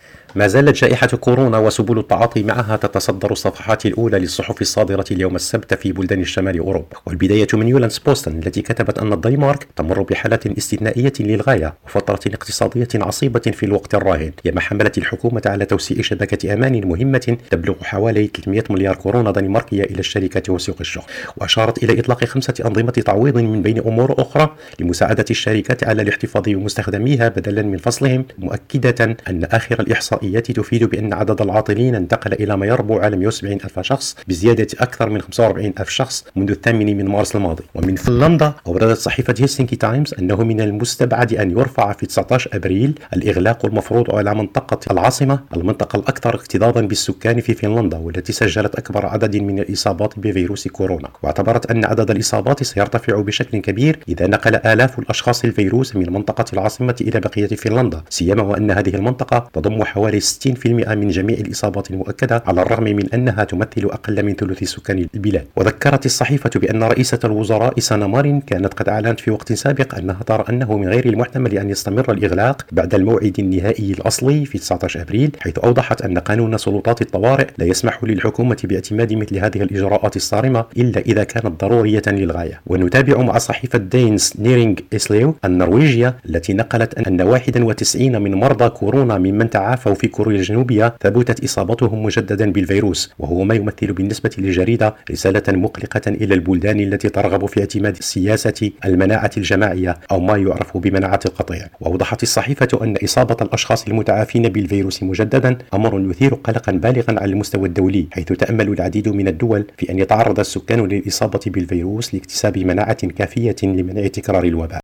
ما زالت جائحة كورونا وسبل التعاطي معها تتصدر الصفحات الأولى للصحف الصادرة اليوم السبت في بلدان الشمال أوروبا، والبداية من يولانس بوستن التي كتبت أن الدنمارك تمر بحالة استثنائية للغاية وفترة اقتصادية عصيبة في الوقت الراهن، يما حملت الحكومة على توسيع شبكة أمان مهمة تبلغ حوالي 300 مليار كورونا دنماركية إلى الشركات وسوق الشغل، وأشارت إلى إطلاق 5 أنظمة تعويض من بين أمور أخرى لمساعدة الشركات على الاحتفاظ بمستخدميها بدلا من فصلهم، مؤكدة أن آخر الإحصائيات تفيد بأن عدد العاطلين انتقل إلى ما يربو على 170 ألف شخص بزيادة أكثر من 45 ألف شخص منذ 8 من مارس الماضي. ومن فنلندا أوردت صحيفة هيلسنكي تايمز أنه من المستبعد أن يرفع في 19 أبريل الإغلاق المفروض على منطقة العاصمة، المنطقة الأكثر اكتظاظا بالسكان في فنلندا والتي سجلت أكبر عدد من الإصابات بفيروس كورونا، واعتبرت أن عدد الإصابات سيرتفع بشكل كبير إذا نقل آلاف الأشخاص الفيروس من منطقة العاصمة إلى بقية فنلندا، سيما وأن هذه المنطقة تضم حوالي 60% من جميع الإصابات المؤكدة على الرغم من أنها تمثل أقل من ثلث سكان البلاد. وذكرت الصحيفة بأن رئيسة الوزراء سانا مارين كانت قد أعلنت في وقت سابق أنها ترى أنه من غير المحتمل أن يستمر الإغلاق بعد الموعد النهائي الأصلي في 19 أبريل، حيث أوضحت أن قانون سلطات الطوارئ لا يسمح للحكومة باعتماد مثل هذه الإجراءات الصارمة إلا إذا كانت ضرورية للغاية. ونتابع مع صحيفة دينز نيرينغ إسليو النرويجية التي نقلت أن 91 من مرضى كورونا ممن تعافوا في كوريا الجنوبية ثبتت إصابتهم مجددا بالفيروس، وهو ما يمثل بالنسبة للجريدة رسالة مقلقة إلى البلدان التي ترغب في اعتماد سياسة المناعة الجماعية أو ما يعرف بمناعة القطيع. وأوضحت الصحيفة أن إصابة الأشخاص المتعافين بالفيروس مجددا أمر يثير قلقا بالغا على المستوى الدولي، حيث تأمل العديد من الدول في أن يتعرض السكان للإصابة بالفيروس لاكتساب مناعة كافية لمنع تكرار الوباء.